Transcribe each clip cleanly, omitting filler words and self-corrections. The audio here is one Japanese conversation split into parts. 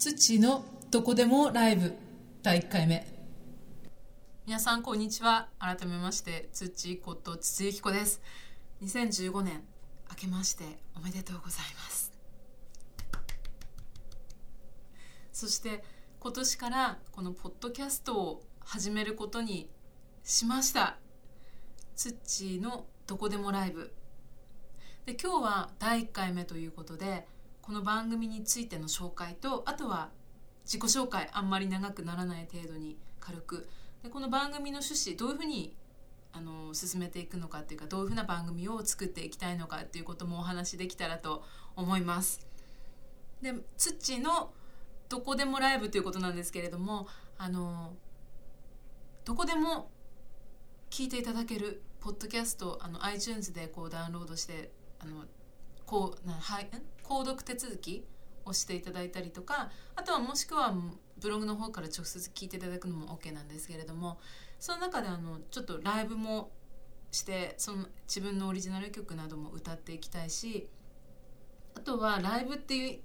土のどこでもライブ第1回目。 皆さんこんにちは。改めまして土こと筒井彦です。2015年明けましておめでとうございます。そして今年からこのポッドキャストを始めることにしました。土のどこでもライブで、今日は第1回目ということで、この番組についての紹介と、あとは自己紹介、あんまり長くならない程度に軽くで、この番組の趣旨どういうふうに進めていくのかっていうか、どういうふうな番組を作っていきたいのかっていうこともお話しできたらと思います。で、土のどこでもライブということなんですけれども、どこでも聞いていただけるポッドキャスト、iTunes でこうダウンロードして購読手続きをしていただいたりとか、あとはもしくはブログの方から直接聞いていただくのも OK なんですけれども、その中でちょっとライブもして自分のオリジナル曲なども歌っていきたいし、あとはライブっていう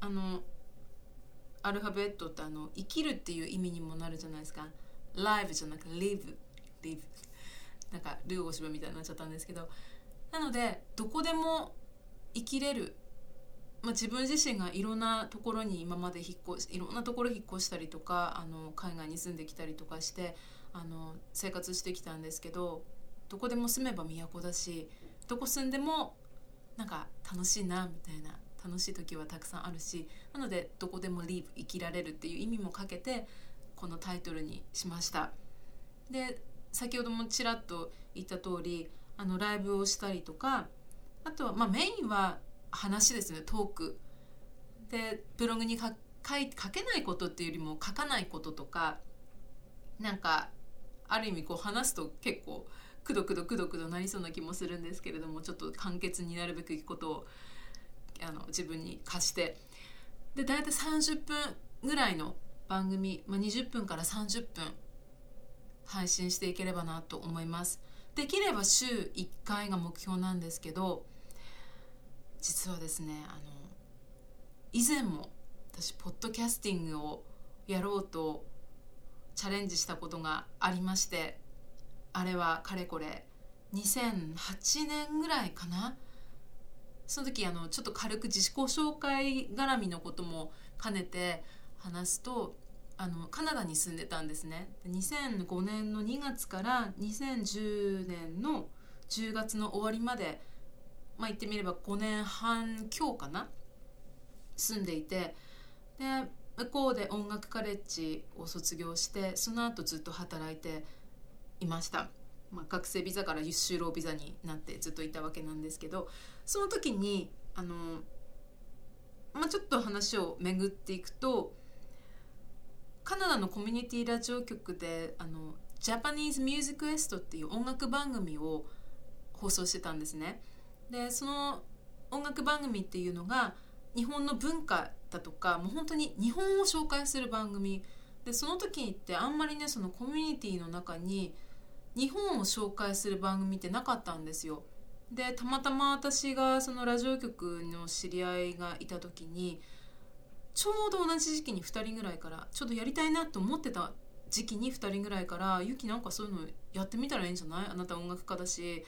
アルファベットって生きるっていう意味にもなるじゃないですか。ライブじゃなくてリブなんかルー大芝みたいになっちゃったんですけど、なのでどこでも生きれる、自分自身がいろんなところに今までいろんなところ引っ越したりとか海外に住んできたりとかして生活してきたんですけど、どこでも住めば都だし、どこ住んでもなんか楽しいなみたいな、楽しい時はたくさんあるし、なのでどこでもリーブ、生きられるっていう意味もかけてこのタイトルにしました。で、先ほどもちらっと言った通りライブをしたりとか、あとはメインは話ですね、トークで、ブログに書けないことっていうよりも書かないこととか、なんかある意味こう話すと結構くどくどなりそうな気もするんですけれども、ちょっと簡潔になるべくことを自分に課して、で大体30分ぐらいの番組、20分から30分配信していければなと思います。できれば週1回が目標なんですけど、実はですね以前も私ポッドキャスティングをやろうとチャレンジしたことがありまして、あれはかれこれ2008年ぐらいかな。その時ちょっと軽く自己紹介絡みのことも兼ねて話すと、カナダに住んでたんですね。2005年の2月から2010年の10月の終わりまで、言ってみれば5年半強かな、住んでいて、で向こうで音楽カレッジを卒業して、その後ずっと働いていました。学生ビザから就労ビザになってずっといたわけなんですけど、その時にちょっと話を巡っていくと、カナダのコミュニティラジオ局でJapanese Music West っていう音楽番組を放送してたんですね。でその音楽番組っていうのが日本の文化だとか、もう本当に日本を紹介する番組で、その時ってあんまりね、そのコミュニティの中に日本を紹介する番組ってなかったんですよ。でたまたま私がそのラジオ局の知り合いがいた時に、ちょうど同じ時期に2人ぐらいから、ちょっとやりたいなと思ってた時期に2人ぐらいから、ゆきなんかそういうのやってみたらいいんじゃない、あなた音楽家だし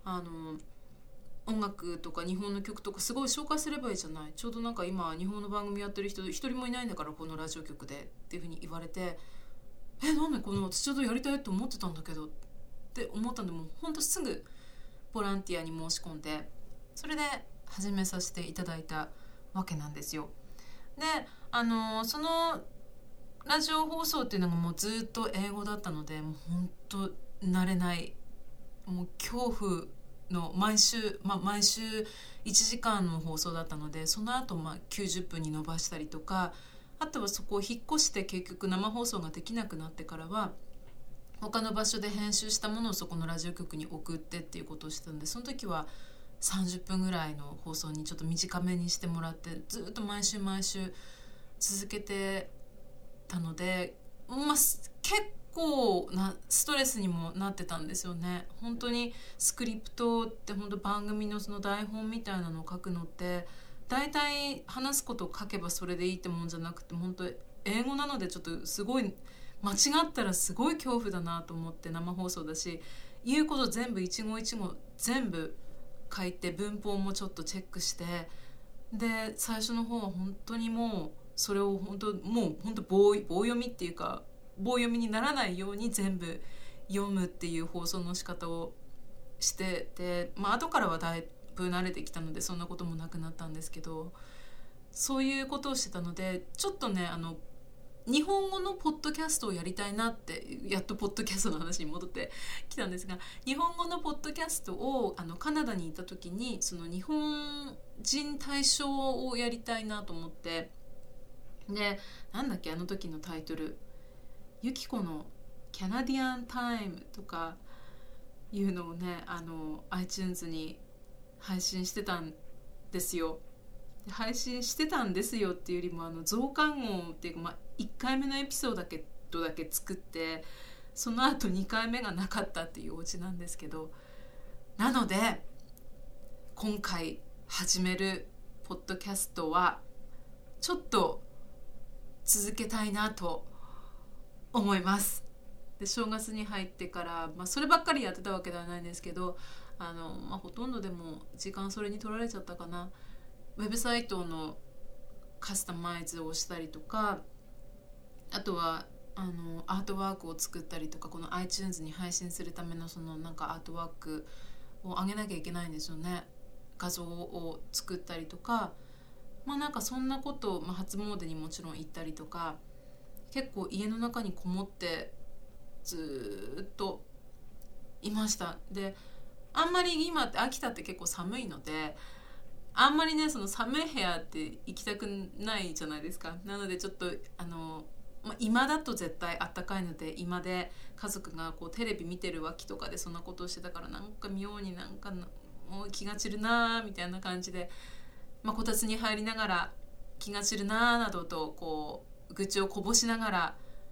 音楽とか日本の曲とかすごい紹介すればいいじゃない、ちょうどなんか今日本の番組やってる人一人もいないんだから、このラジオ局でっていうふうに言われて、なんで私ちょうどやりたいと思ってたんだけどって思ったんで、もうほんとすぐボランティアに申し込んで、それで始めさせていただいたわけなんですよ。でそのラジオ放送っていうのがもうずっと英語だったので、もう本当慣れない、もう恐怖の毎週1時間の放送だったので、その後90分に伸ばしたりとか、あとはそこを引っ越して結局生放送ができなくなってからは他の場所で編集したものをそこのラジオ局に送ってっていうことをしてたんで、その時は30分ぐらいの放送にちょっと短めにしてもらって、ずっと毎週続けてたので、結構なストレスにもなってたんですよね。本当にスクリプトって本当番組のその台本みたいなのを書くのって大体話すことを書けばそれでいいってもんじゃなくて、本当英語なのでちょっとすごい間違ったらすごい恐怖だなと思って、生放送だし言うこと全部一語一語全部書いて文法もちょっとチェックして、で最初の方は本当にもうそれを本当棒読みっていうか棒読みにならないように全部読むっていう放送の仕方をしてで、後からはだいぶ慣れてきたのでそんなこともなくなったんですけど、そういうことをしてたのでちょっとね日本語のポッドキャストをやりたいなって、やっとポッドキャストの話に戻ってきたんですが、日本語のポッドキャストをカナダにいた時にその日本人対象をやりたいなと思って、でなんだっけ時のタイトル、ユキコのキャナディアンタイムとかいうのをねiTunes に配信してたんですよ。配信してたんですよっていうよりも増刊号っていうか、1回目のエピソードだけ作ってその後2回目がなかったっていうオチなんですけど、なので今回始めるポッドキャストはちょっと続けたいなと思います。で正月に入ってから、そればっかりやってたわけではないんですけどほとんどでも時間それに取られちゃったかな。ウェブサイトのカスタマイズをしたりとか、あとはアートワークを作ったりとか、この iTunes に配信するためのそのなんかアートワークを上げなきゃいけないんですよね。画像を作ったりとか、なんかそんなことを、初詣にもちろん行ったりとか、結構家の中にこもってずっといました。であんまり今って秋田って結構寒いので、あんまりねその寒い部屋って行きたくないじゃないですか。なのでちょっと今だと絶対あったかいので、今で家族がこうテレビ見てる脇とかでそんなことをしてたから、なんか妙になんかもう気が散るなみたいな感じで、こたつに入りながら気が散るななどとこう愚痴をこぼしながら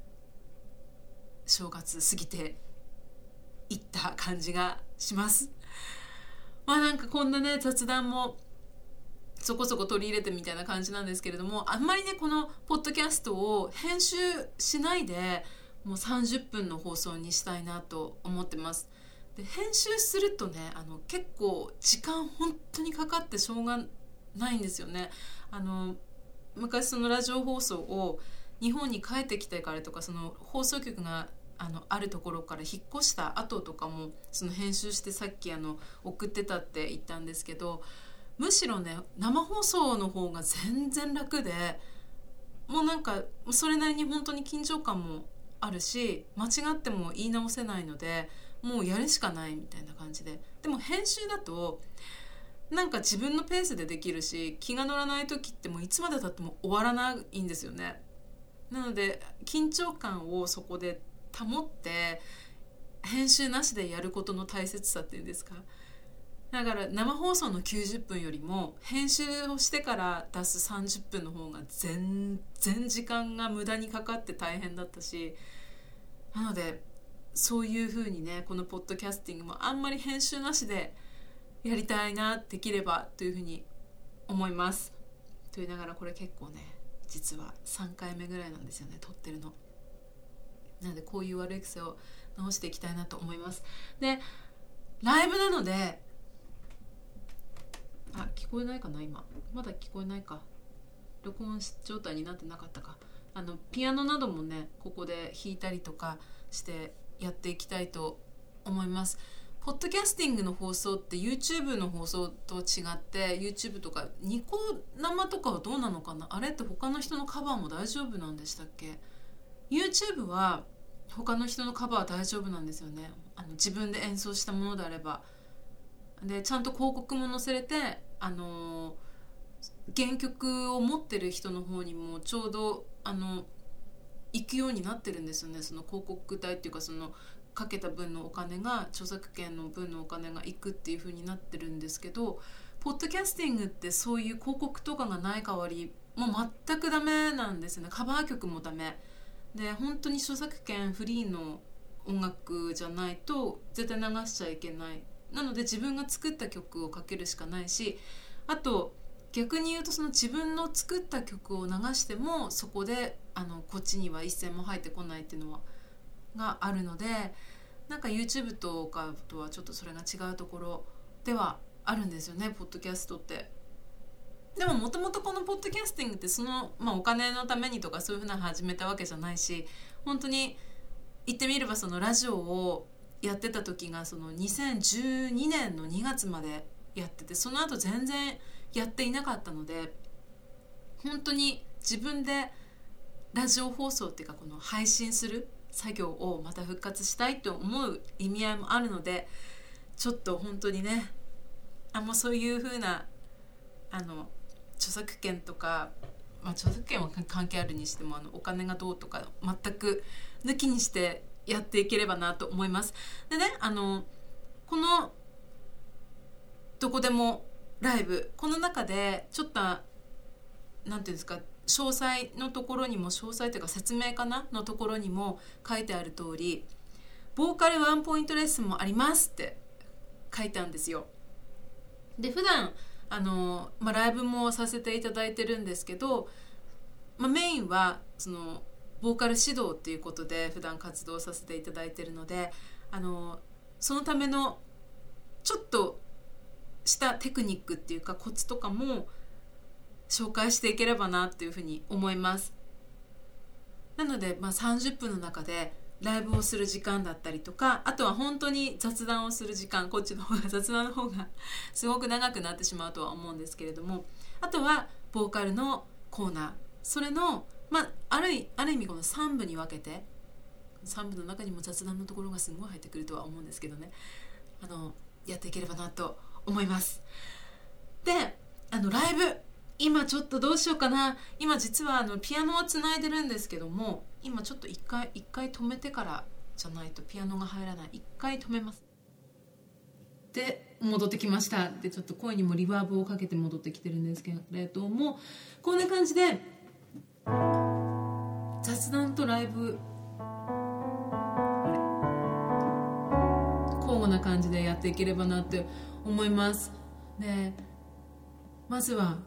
正月過ぎていった感じがします。なんかこんなね雑談もそこそこ取り入れてみたいな感じなんですけれども、あんまりねこのポッドキャストを編集しないでもう30分の放送にしたいなと思ってます。で編集するとね結構時間本当にかかってしょうがないんですよね。昔そのラジオ放送を日本に帰ってきてからとか、その放送局があるところから引っ越した後とかもその編集してさっき送ってたって言ったんですけど、むしろね生放送の方が全然楽で、もうなんかそれなりに本当に緊張感もあるし、間違っても言い直せないのでもうやるしかないみたいな感じで。でも編集だとなんか自分のペースでできるし、気が乗らない時ってもういつまで経っても終わらないんですよね。なので緊張感をそこで保って編集なしでやることの大切さっていうんですか。だから生放送の90分よりも編集をしてから出す30分の方が全然時間が無駄にかかって大変だったし、なのでそういう風にねこのポッドキャスティングもあんまり編集なしでやりたいな、できればという風に思います。と言いながらこれ結構ね実は3回目ぐらいなんですよね撮ってるの。なのでこういう悪い癖を直していきたいなと思います。でライブなので聞こえないかな、今まだ聞こえないか、録音状態になってなかったか。ピアノなどもねここで弾いたりとかしてやっていきたいと思います。ポッドキャスティングの放送って YouTube の放送と違って、 YouTube とかニコ生とかはどうなのかな、あれって他の人のカバーも大丈夫なんでしたっけ。 YouTube は他の人のカバーは大丈夫なんですよね。自分で演奏したものであれば。でちゃんと広告も載せれて原曲を持ってる人の方にもちょうど行くようになってるんですよね。その広告代っていうか、そのかけた分のお金が著作権の分のお金がいくっていう風になってるんですけど、ポッドキャスティングってそういう広告とかがない代わりもう全くダメなんですよね。カバー曲もダメで、本当に著作権フリーの音楽じゃないと絶対流しちゃいけない。なので自分が作った曲をかけるしかないし、あと逆に言うとその自分の作った曲を流してもそこでこっちには一銭も入ってこないっていうのがあるので、なんか YouTube とかとはちょっとそれが違うところではあるんですよね、ポッドキャストって。でももともとこのポッドキャスティングってお金のためにとかそういうふうな始めたわけじゃないし、本当に言ってみればそのラジオをやってた時がその2012年の2月までやってて、その後全然やっていなかったので、本当に自分でラジオ放送っていうかこの配信する作業をまた復活したいと思う意味合いもあるので、ちょっと本当にね、もうそういう風な著作権とか、著作権は関係あるにしてもお金がどうとか全く抜きにしてやっていければなと思います。でね、このどこでもライブ、この中でちょっとなんていうんですか、詳細のところにも、詳細というか説明かなのところにも書いてある通り、ボーカルワンポイントレッスンもありますって書いてあるんですよ。で普段ライブもさせていただいてるんですけど、メインはそのボーカル指導っていうことで普段活動させていただいてるので、そのためのちょっとしたテクニックっていうかコツとかも紹介していければなっていうふうに思います。なので、30分の中でライブをする時間だったりとか、あとは本当に雑談をする時間、こっちの方が雑談の方がすごく長くなってしまうとは思うんですけれども、あとはボーカルのコーナー、それの、ある意味この3部に分けて、3部の中にも雑談のところがすごい入ってくるとは思うんですけどね、やっていければなと思います。でライブ、今ちょっとどうしようかな。今実はピアノをつないでるんですけども、今ちょっと一回止めてからじゃないとピアノが入らない。一回止めます。で戻ってきました。でちょっと声にもリバーブをかけて戻ってきてるんですけれども、こんな感じで雑談とライブ交互な感じでやっていければなって思います。でまずは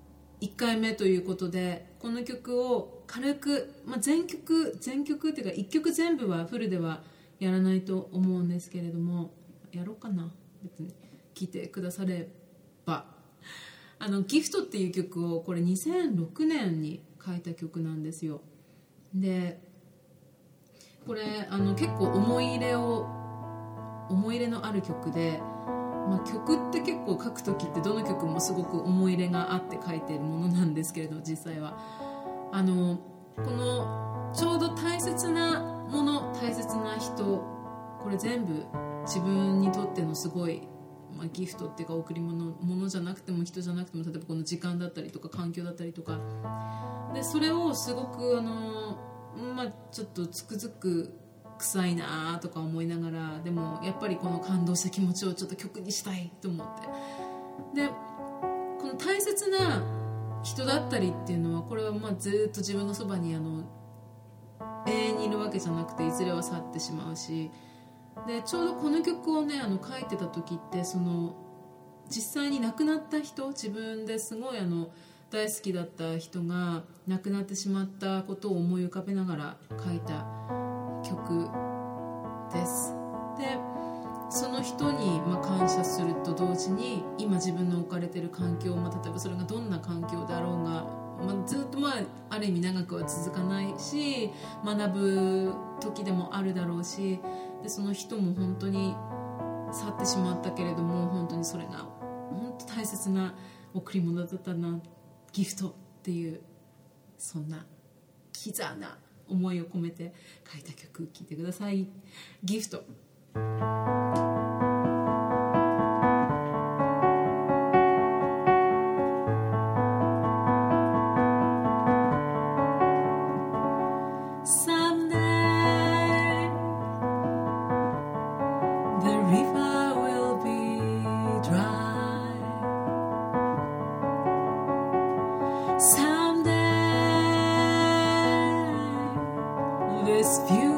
1回目ということで、この曲を軽く、全曲っていうか1曲全部はフルではやらないと思うんですけれども、やろうかな、別に聴いてくだされば。ギフトっていう曲をこれ2006年に書いた曲なんですよ。でこれ結構思い入れのある曲で、曲って結構書く時ってどの曲もすごく思い入れがあって書いてるものなんですけれど、実際はこのちょうど大切なもの、大切な人、これ全部自分にとってのすごい、ギフトっていうか贈り物じゃなくても人じゃなくても、例えばこの時間だったりとか環境だったりとかで、それをすごくちょっとつくづく臭いなとか思いながら、でもやっぱりこの感動した気持ちをちょっと曲にしたいと思って、でこの大切な人だったりっていうのは、これはずっと自分のそばに永遠にいるわけじゃなくて、いずれは去ってしまうし、でちょうどこの曲をね書いてた時って、その実際に亡くなった人、自分ですごい大好きだった人が亡くなってしまったことを思い浮かべながら書いた曲です。でその人に感謝すると同時に、今自分の置かれている環境、例えばそれがどんな環境であろうが、ずっとある意味長くは続かないし、学ぶ時でもあるだろうし、でその人も本当に去ってしまったけれども、本当にそれが本当大切な贈り物だったな、ギフトっていう、そんなキザな思いを込めて書いた曲、聴いてください。ギフト。This view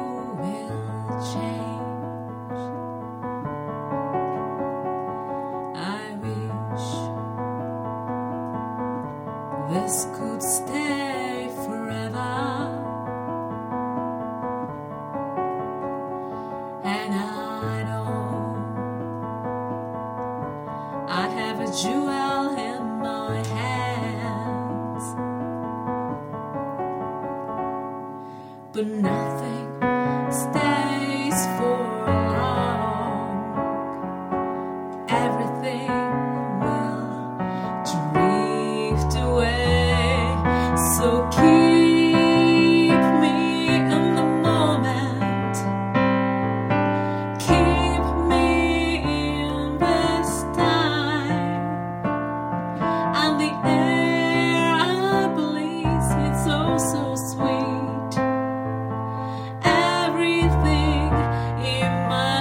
will change. I wish but nothing stays for long. Everything will drift away. So keep me in the moment. Keep me in this time. And the air I breathe, it's so sweet. Everything in my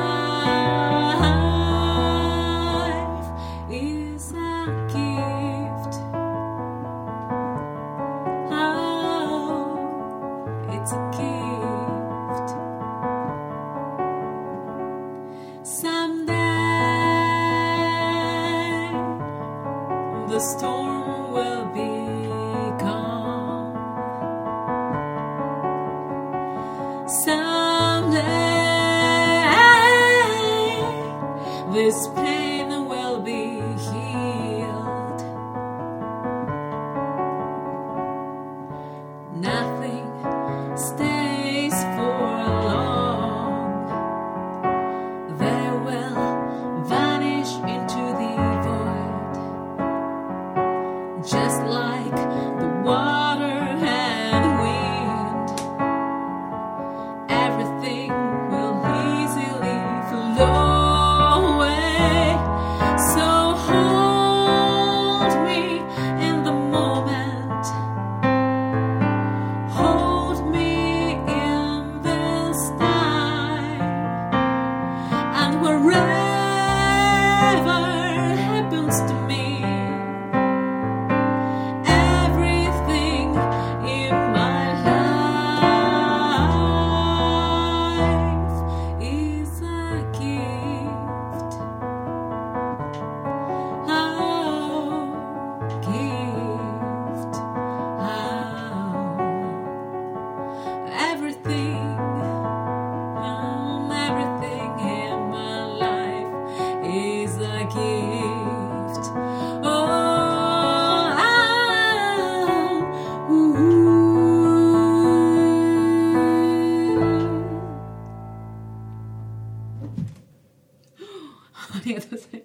life is a gift. Oh, it's a gift. Someday the storm will be gone. Someday this pain will be healed. Nothing stays for long. They will vanish into the void, just like the water and wind. Everything will easily flow away. So hold me in the moment. Hold me in this time. And wherever happens to me, everything in my life is a gift. Oh, gift. Oh, everything. Everything in my life is a gift. Oh, ooh. ありがとうございます。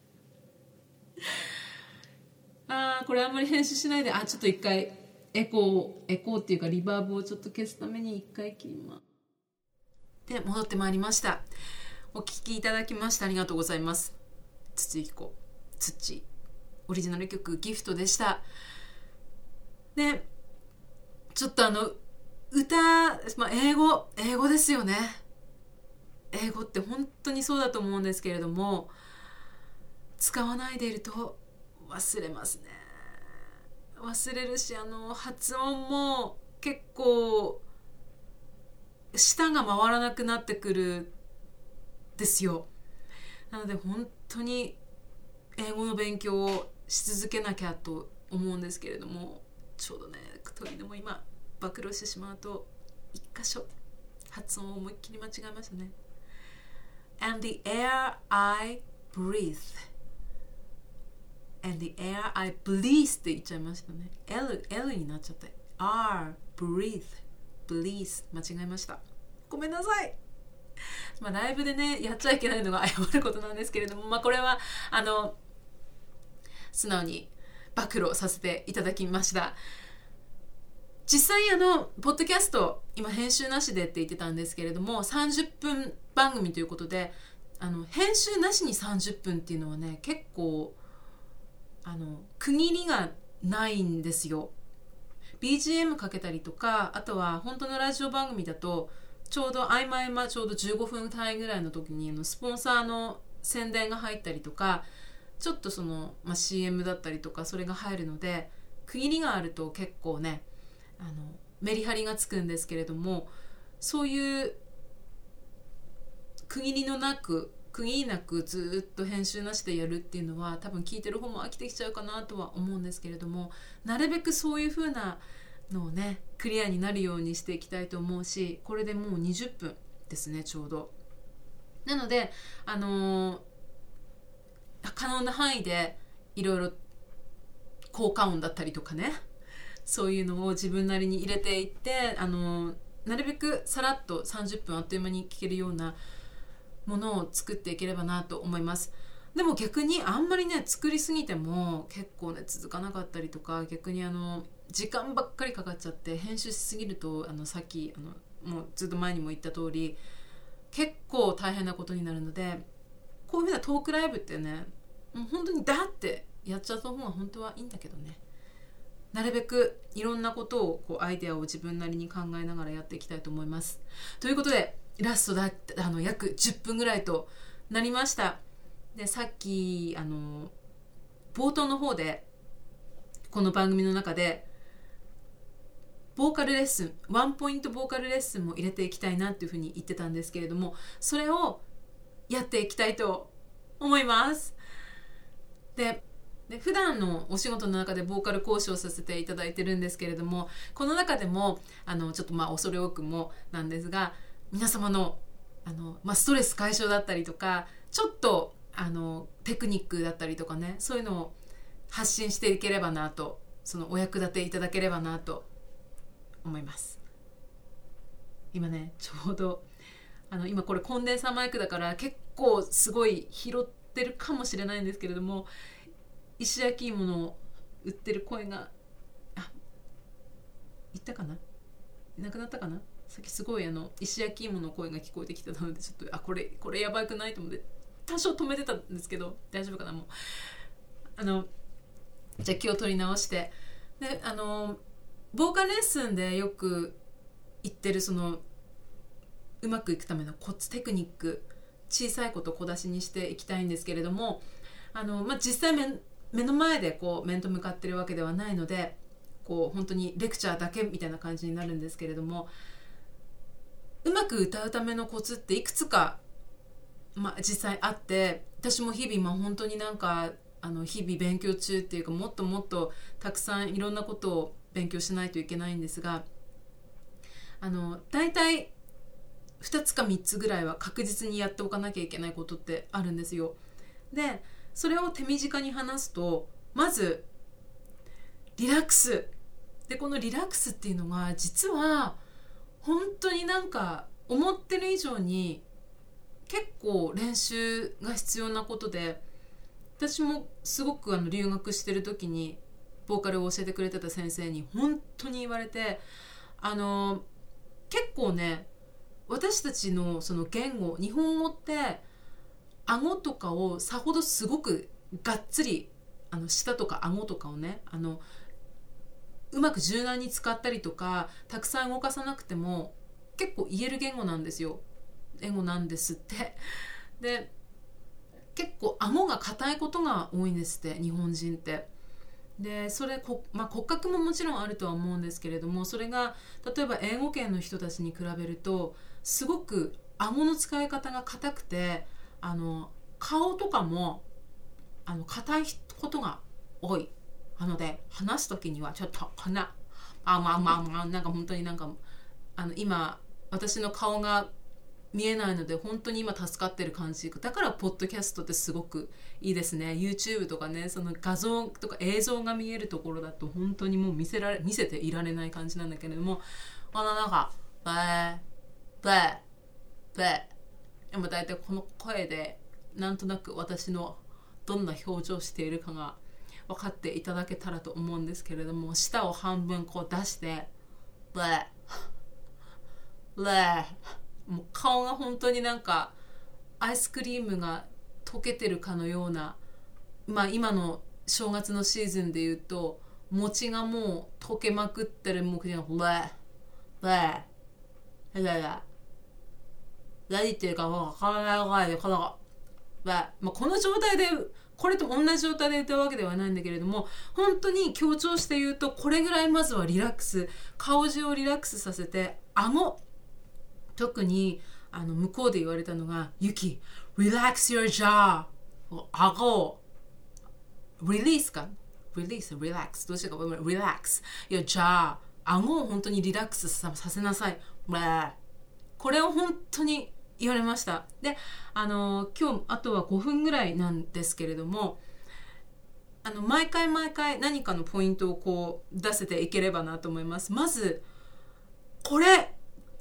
これあんまり編集しないで、ちょっと一回エコーっていうかリバーブをちょっと消すために一回切ります。で、戻ってまいりました。お聞きいただきましてありがとうございます。土彦土オリジナル曲ギフトでした。で、ちょっと歌、英語ですよね。英語って本当にそうだと思うんですけれども、使わないでいると忘れますね。忘れるし、発音も結構舌が回らなくなってくるですよ。なので本当に英語の勉強をし続けなきゃと思うんですけれども、ちょうどね、鳥でも今暴露してしまうと一箇所発音を思いっきり間違えましたね。And the air I breathe and the air I breathe って言っちゃいましたね。L になっちゃって R breathe please 間違えました。ごめんなさい。ライブでねやっちゃいけないのが謝ることなんですけれども、これは素直に暴露させていただきました。実際ポッドキャスト今編集なしでって言ってたんですけれども、30分番組ということで編集なしに30分っていうのはね、結構区切りがないんですよ。 BGM かけたりとか、あとは本当のラジオ番組だとちょうど合間ちょうど15分単位ぐらいの時にスポンサーの宣伝が入ったりとか、ちょっとCM だったりとかそれが入るので、区切りがあると結構ねメリハリがつくんですけれども、そういう区切りなくずっと編集なしでやるっていうのは多分聞いてる方も飽きてきちゃうかなとは思うんですけれども、なるべくそういう風なのをねクリアになるようにしていきたいと思うし、これでもう20分ですねちょうど。なので可能な範囲でいろいろ効果音だったりとかね、そういうのを自分なりに入れていってなるべくさらっと30分あっという間に聞けるようなものを作っていければなと思います。でも逆にあんまりね作りすぎても結構ね続かなかったりとか、逆に時間ばっかりかかっちゃって編集しすぎるとさっきもうずっと前にも言った通り結構大変なことになるので、こういうふうなトークライブってねもう本当にだってやっちゃった方が本当はいいんだけどね、なるべくいろんなことをこうアイデアを自分なりに考えながらやっていきたいと思います。ということでラストだ約10分ぐらいとなりました。でさっき冒頭の方でこの番組の中でボーカルレッスン、ワンポイントボーカルレッスンも入れていきたいなっていうふうに言ってたんですけれども、それをやっていきたいと思います。で普段のお仕事の中でボーカル講師をさせていただいてるんですけれども、この中でもちょっと恐れ多くもなんですが、皆様のストレス解消だったりとか、ちょっとテクニックだったりとかね、そういうのを発信していければなと、そのお役立ていただければなと思います。今ねちょうど今これコンデンサーマイクだから結構すごい拾ってるかもしれないんですけれども、石焼き芋の売ってる声がいったかな、いなくなったかな。さっきすごい石焼き芋の声が聞こえてきたので、ちょっとこれやばくないと思って多少止めてたんですけど、大丈夫かな。もうじゃあ気を取り直して、でボーカルレッスンでよく言ってるそのうまくいくためのコツテクニック、小さいこと小出しにしていきたいんですけれども、実際目の前でこう面と向かってるわけではないので、こう本当にレクチャーだけみたいな感じになるんですけれども、うまく歌うためのコツっていくつか、実際あって、私も日々本当に日々勉強中っていうか、もっともっとたくさんいろんなことを勉強しないといけないんですが、だいたい2つか3つぐらいは確実にやっておかなきゃいけないことってあるんですよ。でそれを手短に話すと、まずリラックスで、このリラックスっていうのが実は本当に思ってる以上に結構練習が必要なことで、私もすごく留学してる時にボーカルを教えてくれてた先生に本当に言われて、結構ね私たちのその言語、日本語って顎とかをさほどすごくがっつり舌とか顎とかをねうまく柔軟に使ったりとかたくさん動かさなくても結構言える言語なんですよ。英語なんですって。で結構顎が硬いことが多いんですって、日本人って。でそれ骨格ももちろんあるとは思うんですけれども、それが例えば英語圏の人たちに比べるとすごく顎の使い方が硬くて、顔とかも硬いことが多いので、話す時にはちょっと本当に今私の顔が見えないので本当に今助かってる感じだから、ポッドキャストってすごくいいですね。 YouTube とかね、その画像とか映像が見えるところだと本当にもう見せていられない感じなんだけれども、でも大体この声でなんとなく私のどんな表情しているかが分かっていただけたらと思うんですけれども、舌を半分こう出してもう顔が本当にアイスクリームが溶けてるかのような、今の正月のシーズンでいうと餅がもう溶けまくってる、もう何言ってるか分からないぐらいで、この状態でこれと同じ状態で歌うわけではないんだけれども、本当に強調して言うとこれぐらいまずはリラックス、顔中をリラックスさせて、顎、特に向こうで言われたのが、ユキ relax your jaw、 顎をリリースかリリース、リラックス、どうしてかリラックス your jaw、 顎を本当にリラックスさせなさい。これを本当に言われました。で今日あとは5分ぐらいなんですけれども、毎回何かのポイントをこう出せていければなと思います。まずこれ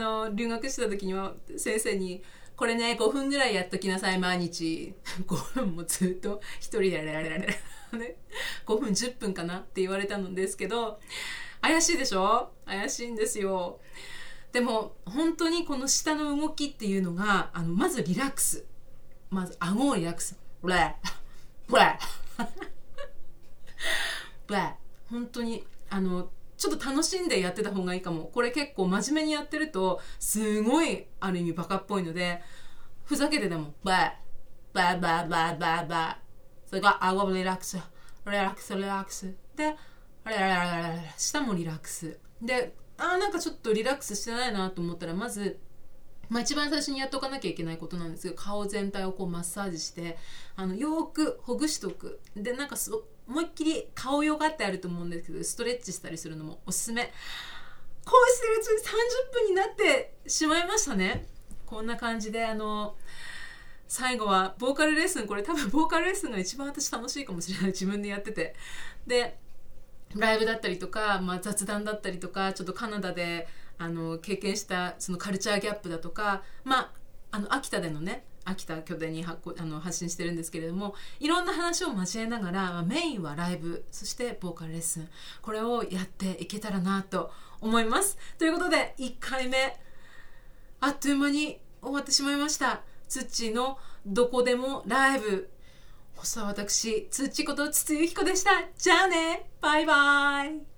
留学してた時には先生にこれね5分ぐらいやっときなさい毎日5分もずっと一人でね5分10分かなって言われたのですけど、怪しいでしょ、怪しいんですよ。でも本当にこの下の動きっていうのがまずリラックス、まず顎をリラックス、ブレブレブレ、本当にちょっと楽しんでやってた方がいいかも。これ結構真面目にやってるとすごいある意味バカっぽいので、ふざけてでもバーバーバーバーバーバー、それから顎もリラックスリラックスリラックスで下もリラックスで、なんかちょっとリラックスしてないなと思ったら、まず一番最初にやっとかなきゃいけないことなんですけど、顔全体をこうマッサージしてよくほぐしておく。でなんか思いっきり顔ヨガってあると思うんですけど、ストレッチしたりするのもおすすめ。こうしてるうちに30分になってしまいましたね。こんな感じで最後はボーカルレッスン、これ多分ボーカルレッスンが一番私楽しいかもしれない、自分でやってて。でライブだったりとか、雑談だったりとか、ちょっとカナダで経験したそのカルチャーギャップだとか、秋田でのね、秋田拠点に発信してるんですけれども、いろんな話を交えながら、メインはライブ、そしてボーカルレッスン、これをやっていけたらなと思います。ということで1回目あっという間に終わってしまいました。つっちーのどこでもライブ。私つっちーこと筒井由紀子でした。じゃあね、バイバイ。